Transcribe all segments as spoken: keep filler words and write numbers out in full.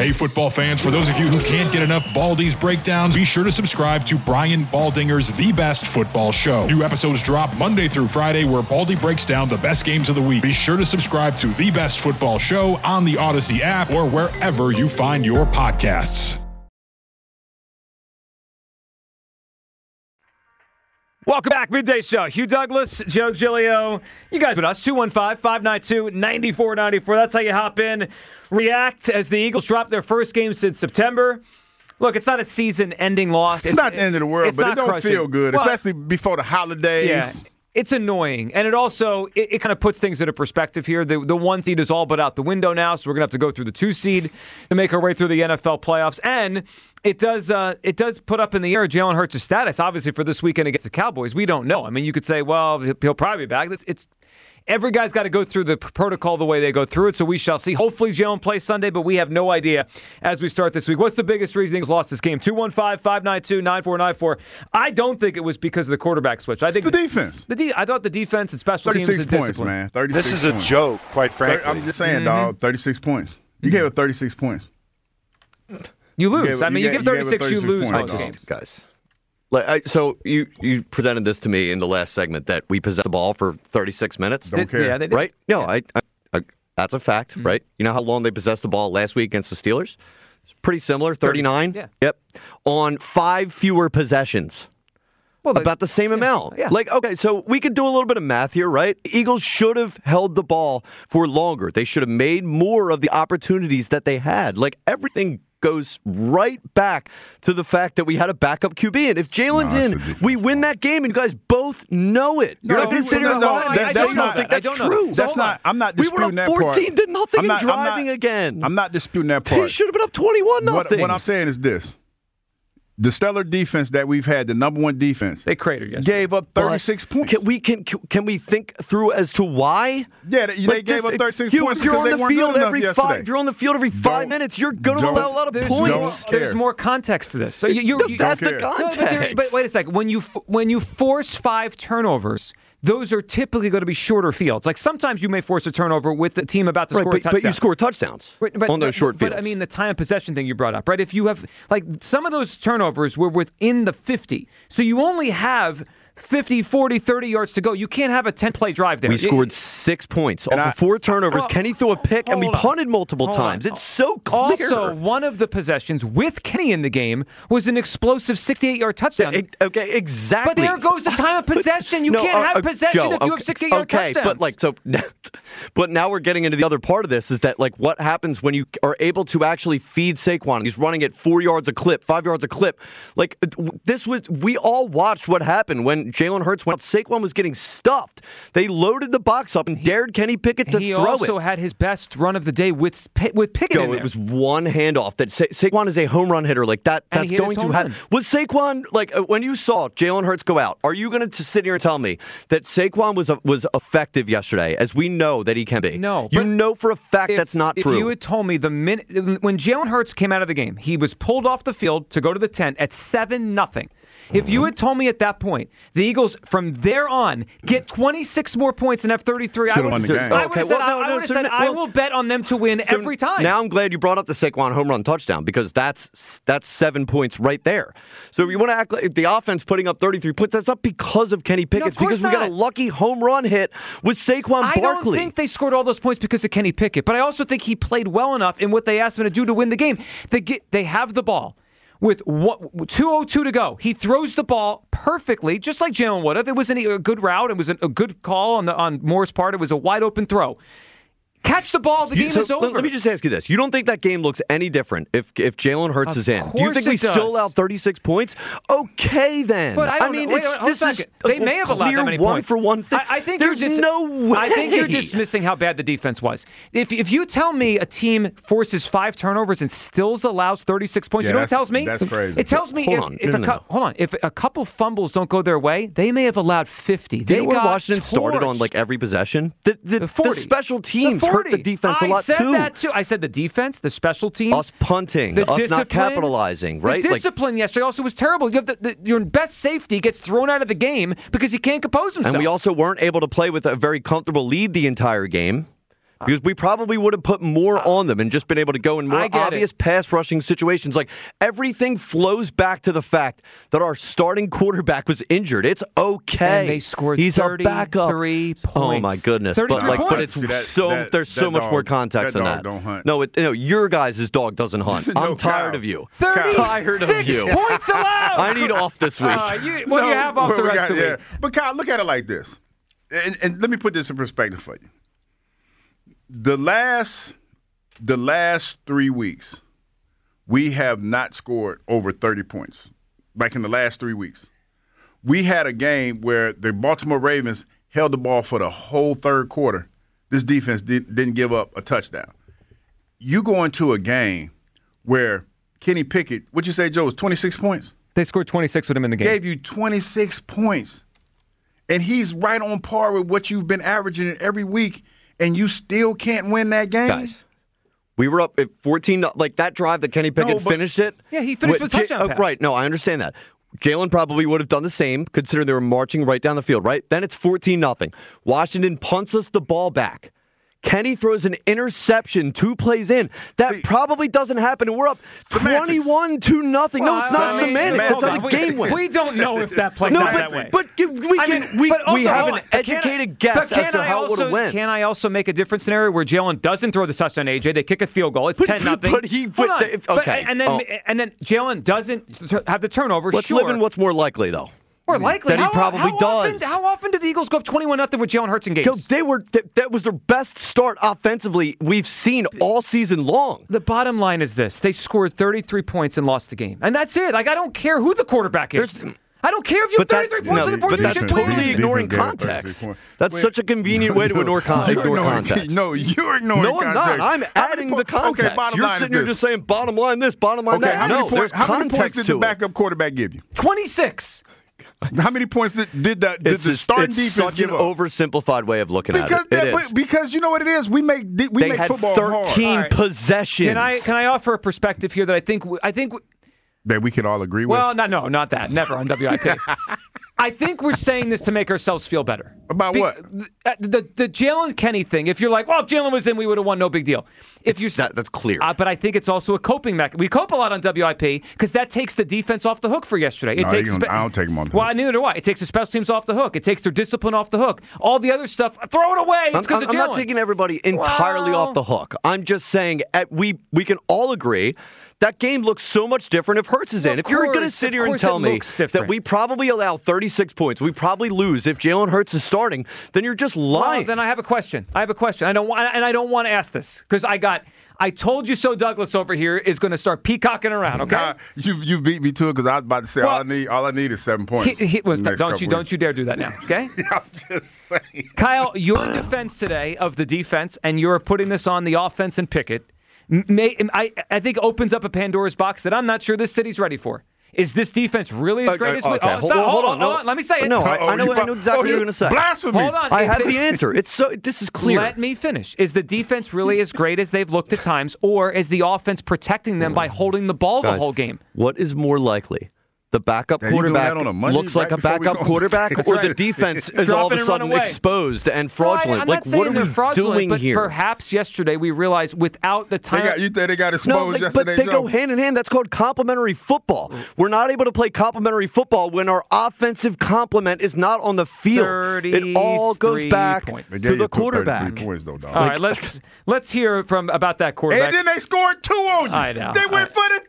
Hey, football fans, for those of you who can't get enough Baldy's breakdowns, be sure to subscribe to Brian Baldinger's The Best Football Show. New episodes drop Monday through Friday where Baldy breaks down the best games of the week. Be sure to subscribe to The Best Football Show on the Odyssey app or wherever you find your podcasts. Welcome back, Midday Show. Hugh Douglas, Joe Giglio. You guys with us, two one five, five nine two, nine four nine four. That's how you hop in. React as the Eagles drop their first game since September. Look, it's not a season-ending loss. It's, it's not the end of the world, but it don't crushing. feel good, well, especially before the holidays. Yeah. It's annoying, and it also it, it kind of puts things into perspective here. The the one seed is all but out the window now, so we're gonna have to go through the two seed to make our way through the N F L playoffs. And it does uh, it does put up in the air Jalen Hurts' status. Obviously, for this weekend against the Cowboys, we don't know. I mean, you could say, well, he'll probably be back. It's, it's every guy's got to go through the protocol the way they go through it, so we shall see. Hopefully, Jalen plays Sunday, but we have no idea as we start this week. What's the biggest reason the Eagles lost this game? two one five, five nine two, nine four nine four. I don't think it was because of the quarterback switch. I think it's the defense. The de- I thought the defense and special teams thirty-six and points, discipline. man. thirty-six This is points. a joke, quite frankly. I'm just saying, mm-hmm. dog. thirty-six points. You gave up thirty-six points. You lose. You gave, I mean, you, you give gave, thirty-six, you, you lose points, most dog. games. Guys. Like, I, so you, you presented this to me in the last segment that we possessed the ball for thirty-six minutes. Don't care. Yeah, they did. Right? No, yeah. I, I, I that's a fact, mm-hmm. right? You know how long they possessed the ball last week against the Steelers? It's pretty similar, thirty-nine. Yeah. Yep. On five fewer possessions. Well, about the same yeah, amount. Yeah. Like, okay, so we could do a little bit of math here, right? Eagles should have held the ball for longer. They should have made more of the opportunities that they had. Like, everything goes right back to the fact that we had a backup Q B. And if Jalen's no, in, we win that game, and you guys both know it. You're no, not going to sit here no, and no, lie that, and that's say not, you don't think that's don't true. know. That's not. I'm not we disputing were up that part. fourteen to nothing I'm not, and driving I'm not, again. I'm not disputing that part. He should have been up twenty-one nothing. What, what I'm saying is this. The stellar defense that we've had, the number one defense, they cratered yesterday. gave up thirty-six but points. Can we can can we think through as to why? Yeah, they, they like gave this, up thirty-six you, points if you're because on they the weren't field good every enough five. yesterday. You're on the field every 5 Don't- minutes. You're going to don't- allow a lot of There's points. more, Don't care. there's more context to this. So you, you, No, you that's don't the care. No, but, there- context. but wait a second. When you f- when you force five turnovers, those are typically going to be shorter fields. Like sometimes you may force a turnover with the team about to Right, score but, a touchdown. but you score touchdowns Right, but, on those but, short but, fields. I mean, the time of possession thing you brought up, right? If you have, like, some of those turnovers were within the fifty. So you only have fifty, forty, thirty yards to go. You can't have a ten-play drive there. we You- scored six points off I- of four turnovers. Oh, Kenny threw a pick, and we hold on. punted multiple Hold times. on. It's so clear. Also, one of the possessions with Kenny in the game was an explosive sixty-eight-yard touchdown. E- okay, exactly. But there goes the time of possession. You No, can't uh, have uh, possession Joe, if you okay, have sixty-eight-yard okay, touchdowns. but like so, but now we're getting into the other part of this is that like what happens when you are able to actually feed Saquon? He's running at four yards a clip, five yards a clip. Like this was, we all watched what happened when Jalen Hurts went. Saquon was getting stuffed. They loaded the box up and dared Kenny Pickett to he throw it. also had his best run of the day with with Pickett Joe, in there. it was one handoff. That Sa- Saquon is a home run hitter. Like that, And that's he hit going his to home happen. run. Was Saquon like uh, when you saw Jalen Hurts go out? Are you going to sit here and tell me that Saquon was uh, was effective yesterday, as we know that he can be? No, you but know for a fact if, that's not if true. If you had told me the minute when Jalen Hurts came out of the game, he was pulled off the field to go to the tent at seven nothing. If you had told me at that point, the Eagles from there on get twenty-six more points and have thirty-three, I Should've would won have the said, game. I would Okay, have said, well, no, I, no, would have so said n- I well- will bet on them to win So every time. Now I'm glad you brought up the Saquon home run touchdown because that's that's seven points right there. So if you want to act like the offense putting up thirty-three points, that's not because of Kenny Pickett. No, of It's because course we got a not. lucky home run hit with Saquon I Barkley. don't think they scored all those points because of Kenny Pickett, but I also think he played well enough in what they asked him to do to win the game. They get, they have the ball. With two oh two to go, he throws the ball perfectly, just like Jalen would have. It was an, a good route. It was a, a good call on the on Moore's part. It was a wide open throw. Catch the ball. The You- game so is over. Let, let me just ask you this: you don't think that game looks any different if if Jalen Hurts Of is in? Do you course think we it does. still allow thirty-six points? Okay, then. But I, don't mean, know. Wait, it's wait, hold this a is second. a They may have allowed clear that many one points. for one thing. I, I think there's you're dis- no way. I think you're dismissing how bad the defense was. If if you tell me a team forces five turnovers and still allows thirty-six points, Yeah, you know what it that's- tells me? that's crazy. It tells me Hold if, on. if No, a no, cou- no. hold on, if a couple fumbles don't go their way, they may have allowed fifty. Do They you know where got Washington started on torched. like every possession? The, the, The forty. the special teams The hurt the forty. defense a I lot said too. that too. I said the defense, the special teams, Us punting, the us discipline, not capitalizing, right? The Like- discipline yesterday also was terrible. You have the, the, your best safety gets thrown out of the game because he can't compose himself. And we also weren't able to play with a very comfortable lead the entire game because we probably would have put more on them and just been able to go in more obvious it. pass rushing situations. Like, everything flows back to the fact that our starting quarterback was injured. It's okay. And they scored He's a backup. thirty-three points. Oh my goodness! But like, points. but it's See, that- so that- there's so that much dog- more context that than dog that. don't hunt. No, it, no, your guys' dog doesn't hunt. No, I'm tired Kyle. of you. thirty-six Tired of you. points allowed. I need off this week. Uh, you, what do you No, have off but the we rest got- of the yeah. week? But Kyle, look at it like this, and, and let me put this in perspective for you. The last, the last three weeks, we have not scored over thirty points. Like in the last three weeks, we had a game where the Baltimore Ravens held the ball for the whole third quarter. This defense did, didn't give up a touchdown. You go into a game where Kenny Pickett, what'd you say, Joe, was twenty-six points? They scored twenty-six with him in the game. Gave you twenty-six points. And he's right on par with what you've been averaging every week, and you still can't win that game? Guys, we were up at fourteen. Like, that drive that Kenny Pickett No, but- finished it. Yeah, he finished with a J- touchdown oh, pass. Right. No, I understand that. Jalen probably would have done the same, considering they were marching right down the field, right? Then it's fourteen nothing. Washington punts us the ball back. Kenny throws an interception two plays in. That See, probably doesn't happen, and we're up twenty-one to nothing. No, it's Well, not I mean, semantics. hold That's on. how the We- game went. We don't know if that plays No, out but, that way. but we I can mean, we, but also, we have hold an on. Can I- educated guess but as can to I how it would also- have went. Can I also make a different scenario where Jalen doesn't throw the touchdown to A J? They kick a field goal. It's But- ten nothing. but he- but the- if- okay. and then Oh. and then Jalen doesn't t- have the turnover. Let's sure. live in what's more likely, though. More likely. That he how, probably how often- does. how often do the Eagles go up twenty-one nothing with Jalen Hurts in games? Yo, they were that, that was their best start offensively we've seen all season long. The bottom line is this: they scored thirty-three points and lost the game, and that's it. Like, I don't care who the quarterback is. There's- I don't care if you have But that- thirty-three points no, on the board. but You that's should totally win. ignoring Defense gave up context. thirty-three points. That's Wait. such a convenient way to ignore, con- You're ignore ignoring- context. No, you're ignoring No, I'm context. not. I'm How adding many the po- context. Okay, bottom You're line sitting is here this. just saying bottom line this, bottom line Okay, that. how many No, points? there's How many points context did to the it. backup quarterback give you? twenty-six. How many points did, did that? Did It's, the just, starting it's defense such an give up? oversimplified way of looking Because at it. that, It but- is. because you know what it is. We make we They make had football thirteen hard. All right. possessions. Can I can I offer a perspective here that I think I think that we can all agree with. well, no, no, not that. Never on W I P. I think we're saying this to make ourselves feel better. About what? The the, the Jalen Kenny thing. If you're like, well, if Jalen was in, we would have won. No big deal. If you that- that's clear. Uh, but I think it's also a coping mechanism. We cope a lot on W I P because that takes the defense off the hook for yesterday. It No, takes you don't- I don't take 'em on the well, hook. neither do I. It takes the special teams off the hook. It takes their discipline off the hook. All the other stuff, throw it away. It's I'm, because I'm, of I'm Jalen. not taking everybody entirely Well- off the hook. I'm just saying at, we we can all agree that game looks so much different if Hurts is Well, in. of If you're going to course, sit of here and course tell it me looks that different. we probably allow thirty-six points, we probably lose if Jalen Hurts is starting, then you're just lying. Well, then I have a question. I have a question. I don't want, and I don't want to ask this because I got. I told you so. Douglas over here is going to start peacocking around. Okay. Nah, you you beat me to it because I was about to say all I Well, need all I need is seven points. He, he, well, the next don't couple you don't weeks. you dare do that now. Okay. I'm just saying. Kyle, your defense today of the defense, and you're putting this on the offense and Pickett, may, I, I think opens up a Pandora's box that I'm not sure this city's ready for. Is this defense really as Uh, great as we? okay, Oh, hold stop, on, hold hold on, on, hold no. on. Let me say it. No, I, Oh, I know, you I know bu- exactly oh, what you're you going to say. Blasphemy. Hold on. I Is have it- the answer. It's so this is clear. Let me finish. Is the defense really as great as they've looked at times, or is the offense protecting them by holding the ball the Guys, whole game? What is more likely? The backup Now, you doing quarterback that on a Monday, looks like right a before we backup go- quarterback, That's or the right. defense is Drop all of it a and run sudden away. exposed and No, I- fraudulent. I'm like, not saying what are they're we fraudulent, doing but here? perhaps yesterday we realized without the They time. got you. They they got exposed No, like, but yesterday. they Joe. go hand in hand. That's called complementary football. We're not able to play complementary football when our offensive complement is not on the field. It all goes thirty-three back points. They to gave the you quarterback. thirty-three points, though, dog. All right, let's let's hear from about that quarterback. And then they scored two on you. I know. They went I- for the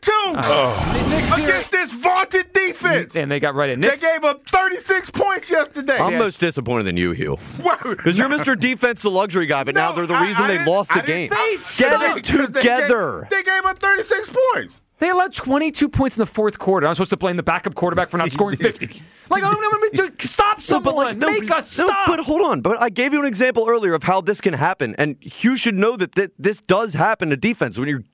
two Nick Sirianni- against this vaunted defense. and they got right in. They Nick's- gave up thirty-six points yesterday. I'm Yes. most disappointed in you, Hugh. Wow. Because you're Mister Defense, the luxury guy, but now No, they're the I- reason I they didn't- lost I the didn't- game. They Get suck. it Because they together. gave- They gave up thirty-six points. They allowed twenty-two points in the fourth quarter. I'm supposed to blame the backup quarterback for not scoring fifty. Like, oh, no, no, no, stop No, someone. but like, no, Make but- us no, stop. but hold on. But I gave you an example earlier of how this can happen, and Hugh should know that th- this does happen to defense when you're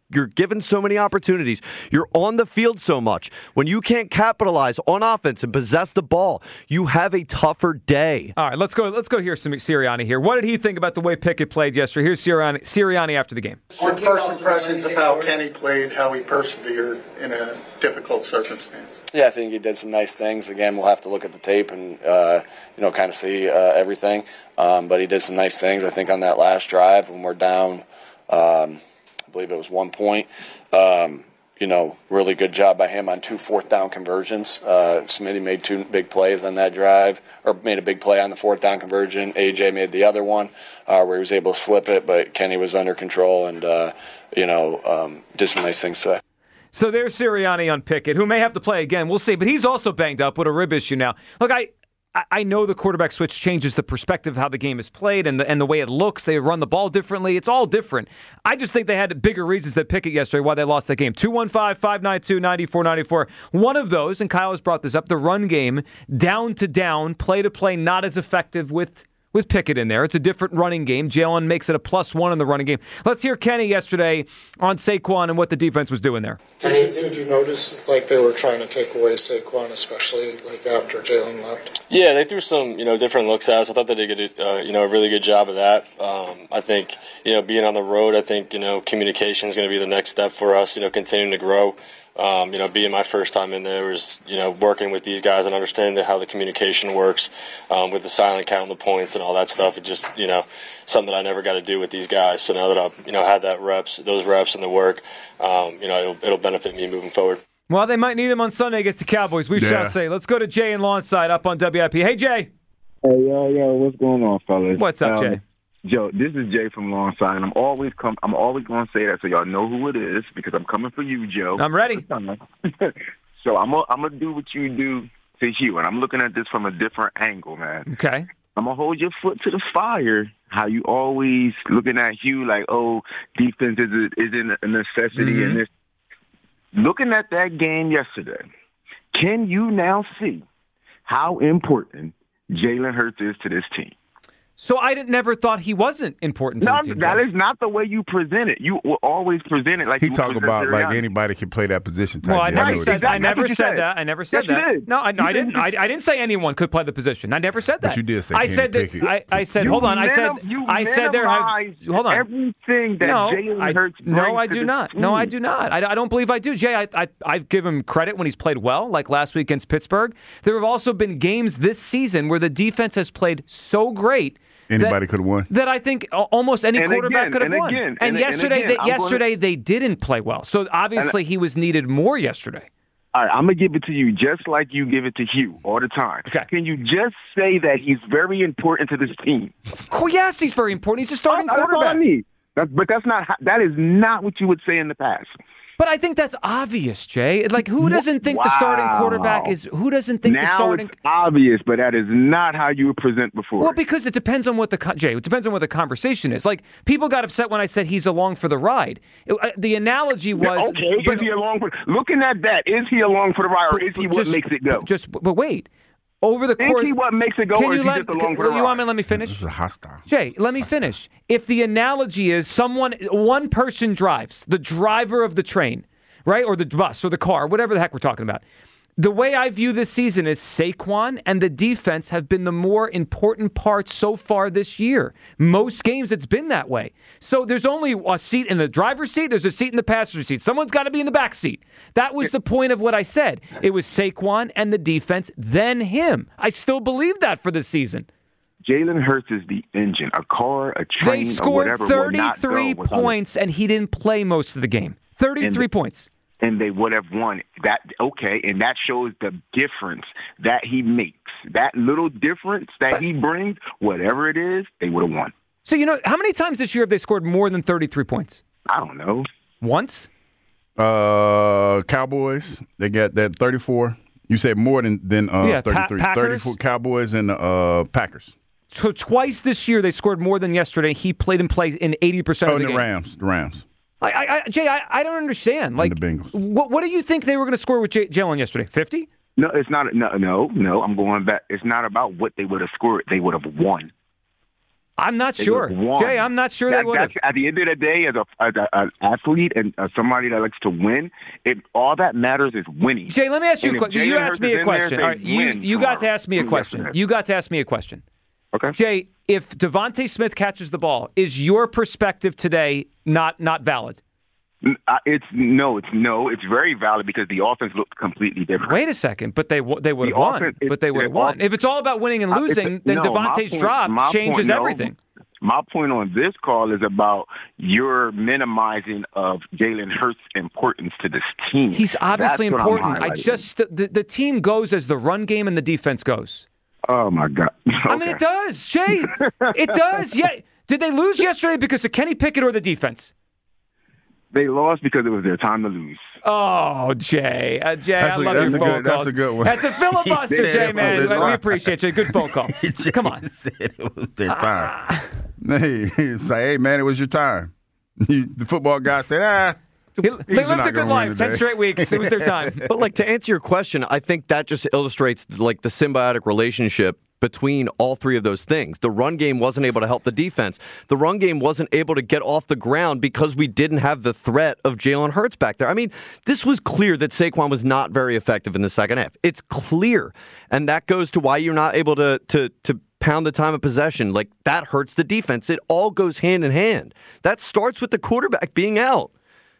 you're given so many opportunities. You're on the field so much. When you can't capitalize on offense and possess the ball, you have a tougher day. All right, let's go. Let's go hear some Sirianni here. What did he think about the way Pickett played yesterday? Here's Sirianni, Sirianni after the game. Your first impressions of how Kenny played, how he persevered in a difficult circumstance. Yeah, I think he did some nice things. Again, we'll have to look at the tape and uh, you know kind of see uh, everything. Um, but he did some nice things. I think on that last drive when we're down, um, I believe it was one point. Um, you know, really good job by him on two fourth down conversions. Uh, Smitty made two big plays on that drive, or made a big play on the fourth down conversion. A J made the other one uh, where he was able to slip it, but Kenny was under control and uh, you know um, did some nice things today. So there's Sirianni on Pickett, who may have to play again. We'll see. But he's also banged up with a rib issue now. Look, I I know the quarterback switch changes the perspective of how the game is played and the, and the way it looks. They run the ball differently. It's all different. I just think they had bigger reasons than Pickett yesterday why they lost that game. two one five, five nine two, nine four nine four. One of those, and Kyle has brought this up, the run game, down to down, play to play, not as effective with with Pickett in there. It's a different running game. Jalen makes it a plus one in the running game. Let's hear Kenny yesterday on Saquon and what the defense was doing there. Did you, did you notice like they were trying to take away Saquon, especially like after Jalen left? Yeah, they threw some you know different looks at us. I thought they did a, uh, you know a really good job of that. Um, I think you know being on the road, I think you know communication is going to be the next step for us. You know, continuing to grow. Um, you know, being my first time in there was, you know, working with these guys and understanding how the communication works um, with the silent count and the points and all that stuff. It just, you know, something that I never got to do with these guys. So now that I've, you know, had that reps, those reps and the work, um, you know, it'll, it'll benefit me moving forward. Well, they might need him on Sunday against the Cowboys. We Yeah. shall say. Let's go to Jay and Lawnside up on W I P. Hey, Jay. Hey, yo, yo, what's going on, fellas? What's up, um, Jay? Joe, this is Jay from Longside, and I'm always come. I'm always going to say that so y'all know who it is because I'm coming for you, Joe. I'm ready. So I'm gonna I'm gonna do what you do to Hugh, and I'm looking at this from a different angle, man. Okay. I'm gonna hold your foot to the fire. How you always looking at Hugh like, oh, defense is a, is a necessity, Mm-hmm. and this. Looking at that game yesterday, can you now see how important Jalen Hurts is to this team? So I didn't, never thought he wasn't important to No, the team. that Jay. is not the way you present it. You will always present it like He you talk present about like Sirianni. anybody can play that position. Type Well, I deal. never know said. it is. I That's never what you said said. that. I never said Yes, you that. did. No, I, no, You I didn't. I, I didn't say anyone could play the position. I never said that. But you did say I Kenny said that. Pickett. I, I said. You hold on. I said. minim- you I said there. Have, minimize hold on. Everything that no, Jalen I, Hurts brings no, I to do this not. team. No, I do not. I, I don't believe I do. Jay, I, I I give him credit when he's played well, like last week against Pittsburgh. There have also been games this season where the defense has played so great. Anybody that, could have won. That I think al- almost any And quarterback again, could have and won. again, and, and- and yesterday, again, they, I'm yesterday they didn't play well. So obviously he was needed more yesterday. All right, I'm going to give it to you just like you give it to Hugh all the time. Okay. Can you just say that he's very important to this team? Oh, yes, he's very important. He's a starting That's all I quarterback. need. That's, but that's not. how- That is not what you would say in the past. But I think that's obvious, Jay. Like, who doesn't think the starting quarterback Wow. is? Who doesn't think now the starting? it's obvious, but that is not how you would present before. Well, because it depends on what the con- Jay. It depends on what the conversation is. Like, people got upset when I said he's along for the ride. It, uh, the analogy was, okay, but, is he along for? Looking at that, is he along for the ride, or but- is he but what just- makes it go? but Just, but wait. Over the Is course, he what makes it go, can or you is he let? just along for can- the you want ride? me to let me finish? This is hostile. Jay, let me finish. If the analogy is someone, one person drives, the driver of the train, right, or the bus or the car, whatever the heck we're talking about. The way I view this season is Saquon and the defense have been the more important parts so far this year. Most games it's been that way. So there's only a seat in the driver's seat, there's a seat in the passenger seat. Someone's got to be in the back seat. That was the point of what I said. It was Saquon and the defense, then him. I still believe that for this season. Jalen Hurts is the engine. A car, a train, They or scored whatever will not go thirty-three without it. points and he didn't play most of the game. thirty-three And- points. And they would have won. That okay, and that shows the difference that he makes. That little difference that he brings, whatever it is, they would have won. So, you know, how many times this year have they scored more than thirty-three points? I don't know. Once? Uh, Cowboys, they got that thirty-four. You said more than than uh, Yeah, Pa- thirty-three. Packers. thirty-four Cowboys and uh, Packers. So twice this year they scored more than yesterday. He played and played in eighty percent Oh, of and the the game. Rams. The Rams. I, I, I, Jay, I, I don't understand. Like, the Bengals. What, what do you think they were going to score with J- Jalen yesterday? fifty? No, it's not. No, no, no. I'm going back. It's not about what they would have scored. They would have won. I'm not They sure. would've won. Jay, I'm not sure that, they would have. At the end of the day, as a as an athlete and as somebody that likes to win, it all that matters is winning. Jay, let me ask you And a if question. You Jalen asked Hurts me is a in question. there, All right, they you win you got to tomorrow. ask me a Yes, question. sir. You got to ask me a question. Okay. Jay, if Devontae Smith catches the ball, is your perspective today not not valid? Uh, It's no, it's no, it's very valid because the offense looked completely different. Wait a second, but they w- they would have The won. offense- But they would have the won. off- If it's all about winning and Uh, it's- losing, then no, my Devontae's point- drop my changes point, no. everything. My point on this call is about your minimizing of Jalen Hurts' importance to this team. He's obviously That's what I'm important. I highlighting. just the, the team goes as the run game and the defense goes. Oh my God! I mean, it does, Jay. It does. Yeah. Did they lose yesterday because of Kenny Pickett or the defense? They lost because it was their time to lose. Oh, Jay. Uh, Jay, That's I a- love that's your a phone good- that's calls. a good one. That's a filibuster, He Jay, said it man. was his We time. appreciate you. Good phone call. Come on. said it was their time. Hey, he's like, hey, man, it was your time. You, the football guy said, ah. They Eagles lived not a good gonna win life. Ten today. straight weeks. It was their time. But like to answer your question, I think that just illustrates like the symbiotic relationship between all three of those things. The run game wasn't able to help the defense. The run game wasn't able to get off the ground because we didn't have the threat of Jalen Hurts back there. I mean, this was clear that Saquon was not very effective in the second half. It's clear. And that goes to why you're not able to to to pound the time of possession. Like that hurts the defense. It all goes hand in hand. That starts with the quarterback being out.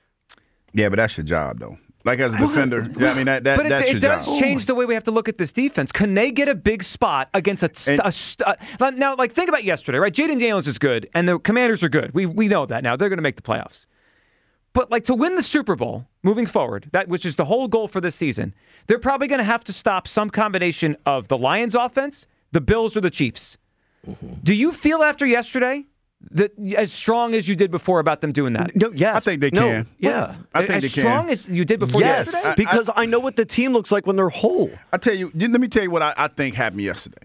Yeah, but that's your job, though. Like as a defender, yeah, I mean that, that But it, that's it your does job. change the way we have to look at this defense. Can they get a big spot against a, st- And- a st- uh, now? Like think about yesterday, right? Jaden Daniels is good, and the Commanders are good. We we know that now. They're going to make the playoffs. But like to win the Super Bowl moving forward, that which is the whole goal for this season, they're probably going to have to stop some combination of the Lions' offense, the Bills, or the Chiefs. Mm-hmm. Do you feel after yesterday that as strong as you did before about them doing that? No, yes. I think they No, can. Yeah. I think as they can. strong as you did before Yes, yesterday? because I, know what the team looks like when they're whole. I tell you, let me tell you what I, I think happened yesterday.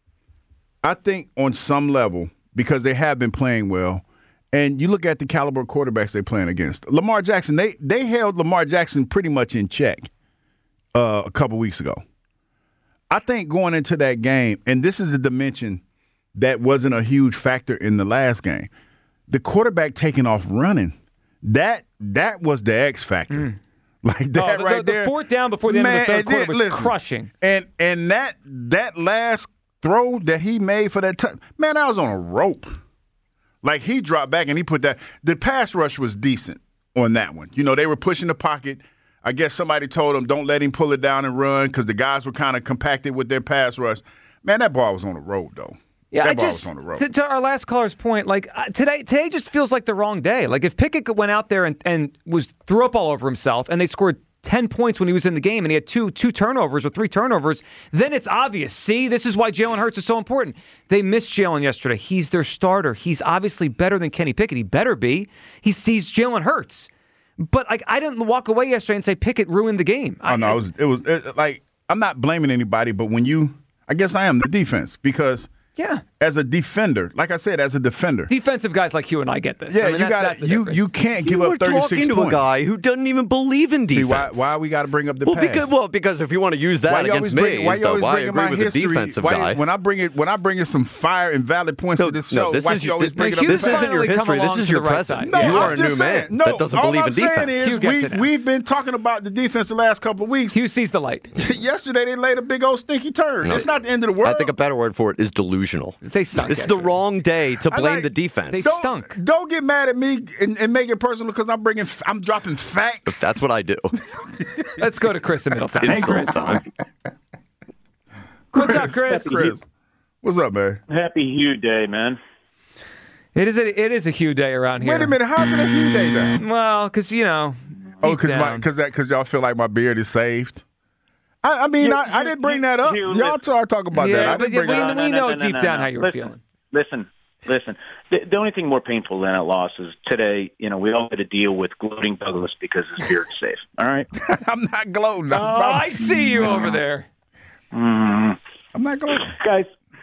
I think on some level, because they have been playing well, and you look at the caliber of quarterbacks they're playing against. Lamar Jackson, they they held Lamar Jackson pretty much in check uh, a couple weeks ago. I think going into that game, and this is a dimension that wasn't a huge factor in the last game, the quarterback taking off running, that that was the X factor. Mm. Like that Oh, the, right the, there. the fourth down before the end of Man, the third and quarter then- was listen, crushing. And and that that last throw that he made for that touch, man, I was on a rope. Like he dropped back and he put that. The pass rush was decent on that one. You know, they were pushing the pocket. I guess somebody told him don't let him pull it down and run because the guys were kind of compacted with their pass rush. Man, that ball was on the road though. Yeah, that I ball just, was on the road. To, to our last caller's point, like uh, today, today just feels like the wrong day. Like if Pickett went out there and, and was threw up all over himself, and they scored ten points when he was in the game, and he had two two turnovers or three turnovers, then it's obvious. See, this is why Jalen Hurts is so important. They missed Jalen yesterday. He's their starter. He's obviously better than Kenny Pickett. He better be. He sees Jalen Hurts. But like I didn't walk away yesterday and say Pickett ruined the game. Oh no, I, it was it was it, like I'm not blaming anybody, but when you, I guess I am the defense because. Yeah. As a defender, like I said, as a defender. Defensive guys like you and I get this. Yeah, I mean, you that, got that's the you difference. you can't give you up were thirty-six talking to points. a guy who doesn't even believe in defense. See, why why we got to bring up the well, past? because well, because if you want to use that Why you against always me, bring, why you though, always I bringing agree my with history? the defensive why, guy. When I bring it, when I bring in some fire and valid points No, to this no, show, this why is you your- always bring it up? this the past? isn't your Finally come history. This along is to your the right present. side. No, you I'm are a new just saying, man no, that doesn't all believe I'm in saying defense. Is Hugh gets it we, now. we've been talking about the defense the last couple of weeks. Hugh sees the light. Yesterday they laid a big old stinky turn. No, it's not the end of the world. I think a better word for it is delusional. They stunk This is the yesterday. wrong day to I blame like- the defense. They don't, stunk. Don't get mad at me and, and make it personal because I'm bringing, I'm dropping facts. That's what I do. Let's go to Chris in Middletown. Hey, Insult Chris. time. What's up, Chris? Chris, what's up, man? Happy Hugh Day, man. It is a it is a Hugh day around here. Wait a minute, how's it a Hugh Day then? Well, because you know. Oh, deep because down. because that because y'all feel like my beard is saved. I, I mean, You- I, I you- didn't bring you- that up. you- Y'all are talking about that. Yeah, I but didn't bring we, that up. we know deep down how you were listen, feeling. Listen, listen. The, the only thing more painful than that loss is today, you know, we all had to deal with gloating Douglas because his beard's safe. All right? I'm not gloating. Oh, I promise. I see you over there. Mm. I'm not gloating. Guys,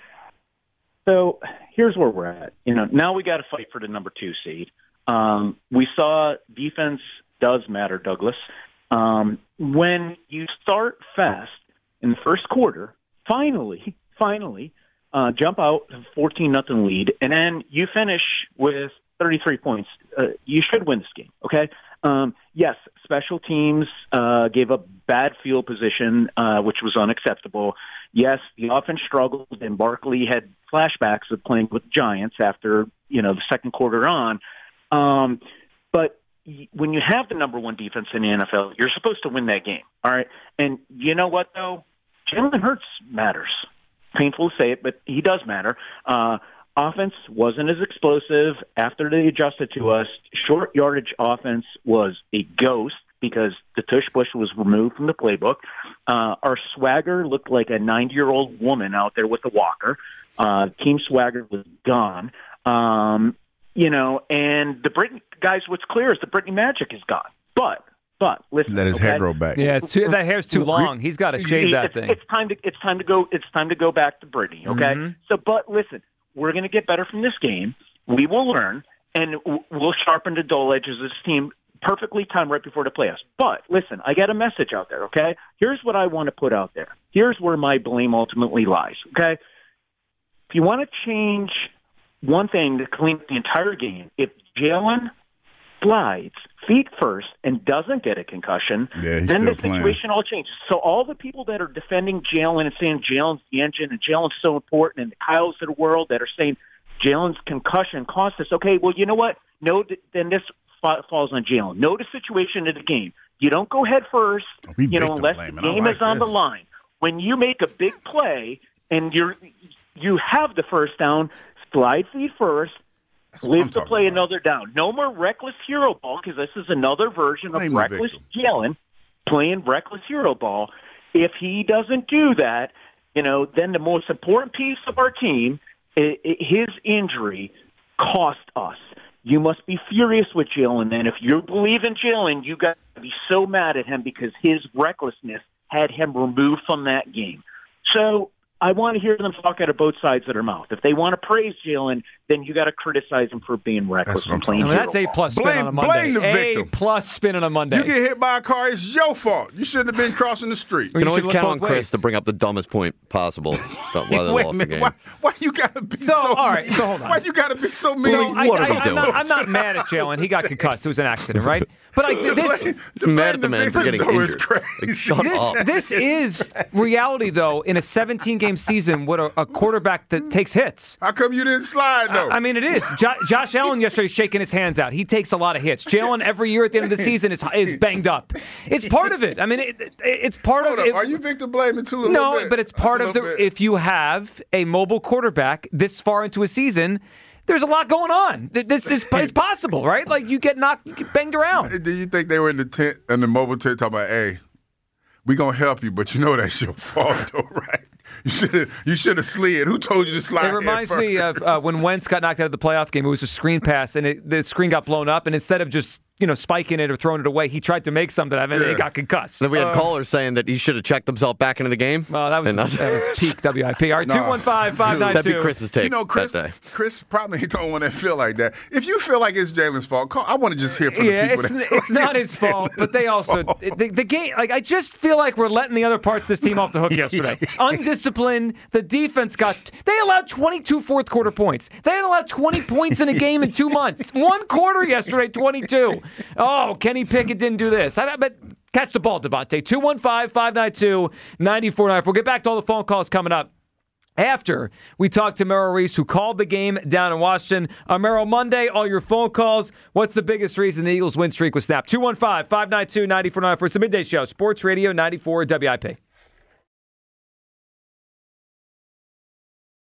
so here's where we're at. You know, now we got to fight for the number two seed. Um, we saw defense does matter, Douglas. Um, when you start fast in the first quarter, finally, finally, uh, jump out, fourteen nothing lead, and then you finish with thirty-three points. Uh, you should win this game, okay? Um, yes, special teams uh, gave up bad field position, uh, which was unacceptable. Yes, the offense struggled, and Barkley had flashbacks of playing with Giants after, you know, the second quarter on. Um, but y- when you have the number one defense in the N F L, you're supposed to win that game, all right? And you know what, though? Jalen Hurts matters. Painful to say it, but he does matter. Uh, offense wasn't as explosive after they adjusted to us. Short yardage offense was a ghost because the tush push was removed from the playbook. Uh, our swagger looked like a ninety-year-old woman out there with a walker. Uh, team swagger was gone. Um, you know, and the Britney guys, what's clear is the Britney magic is gone. But But listen, let his okay? hair grow back. Yeah, it's too, that hair's too long. He's got to shave that it's, thing. It's time to it's time to go. It's time to go back to Brittany. Okay. Mm-hmm. So, but listen, we're going to get better from this game. We will learn, and we'll sharpen the dull edges of this team. Perfectly timed right before the playoffs. But listen, I got a message out there. Okay. Here's what I want to put out there. Here's where my blame ultimately lies. Okay. If you want to change one thing to clean up the entire game, if Jalen slides feet first and doesn't get a concussion, yeah, then the playing. situation all changes. So all the people that are defending Jalen and saying Jalen's the engine and Jalen's so important, and the Kyles of the world that are saying Jalen's concussion cost us, okay, well, you know what? No, then this fa- falls on Jalen. Know the situation of the game. You don't go head first, We you know, unless blaming. the game like is on this. the line. When you make a big play and you're you have the first down, slide feet first, live to play about. another down. No more reckless hero ball, because this is another version of Blame the reckless victim. Jalen playing reckless hero ball. If he doesn't do that, you know, then the most important piece of our team, i i his injury, cost us. You must be furious with Jalen. And if you believe in Jalen, you got to be so mad at him because his recklessness had him removed from that game. So I want to hear them talk out of both sides of their mouth. If they want to praise Jalen, then you got to criticize him for being reckless That's what I'm and playing. I mean, that's hero A plus spin Blame- on a Monday. blame the A victim. plus spin on a Monday. You get hit by a car, it's your fault. You shouldn't have been crossing the street. You can You always should look count on both Chris ways. to bring up the dumbest point possible about why they Wait a lost the minute. game. Why, why you gotta be so? So, all right, so hold on. Why you gotta be so mean? So I, What are I, we I'm, doing? not, I'm not mad at Jalen. He got concussed. It was an accident, right? But I this To mad blame at the man for victim, getting though, is injured. crazy. Like, shut this, up. this is reality, though. In a seventeen-game season, with a, a quarterback that takes hits. How come you didn't slide though? I mean, it is. Jo- Josh Allen yesterday shaking his hands out. He takes a lot of hits. Jalen every year at the end of the season is is banged up. It's part of it. I mean, it, it, it's part Hold of up. it. Are you victim blaming too? A little No, bit? but it's part A of the. little bit. If you have a mobile quarterback this far into a season, there's a lot going on. Th- This is it's possible, right? Like you get knocked, you get banged around. Do you think they were in the tent, in the mobile tent, talking about, "Hey, we gonna help you, but you know that's your fault, though, right? You should have, you should have slid. Who told you to slide?" It reminds me of uh, when Wentz got knocked out of the playoff game. It was a screen pass, and it, the screen got blown up. And instead of just you know spiking it or throwing it away, he tried to make something of it, and Yeah. he got concussed. Then we Uh, had callers saying that he should have checked himself back into the game. Well, that was And that was peak W I P. All right, Nah. two one five, five nine two. That'd be Chris's take You know, Chris. that day. Chris probably don't want to feel like that. If you feel like it's Jalen's fault, call. I want to just hear from Yeah, the people. it's that it's not his fault, but they also the, the game. Like I just feel like we're letting the other parts of this team off the hook yesterday. Undisciplined. The defense got. They allowed twenty-two fourth quarter points. They had allowed twenty points in a game in two months. One quarter yesterday, twenty-two. Oh, Kenny Pickett didn't do this. I, but catch the ball, Devontae. two one five, five nine two, nine four nine four. We'll get back to all the phone calls coming up. After we talked to Merrill Reese, who called the game down in Washington. Uh, Merrill, Monday, all your phone calls. What's the biggest reason the Eagles win streak was snapped? two one five, five nine two, nine four nine four. It's the Midday Show, Sports Radio ninety-four W I P.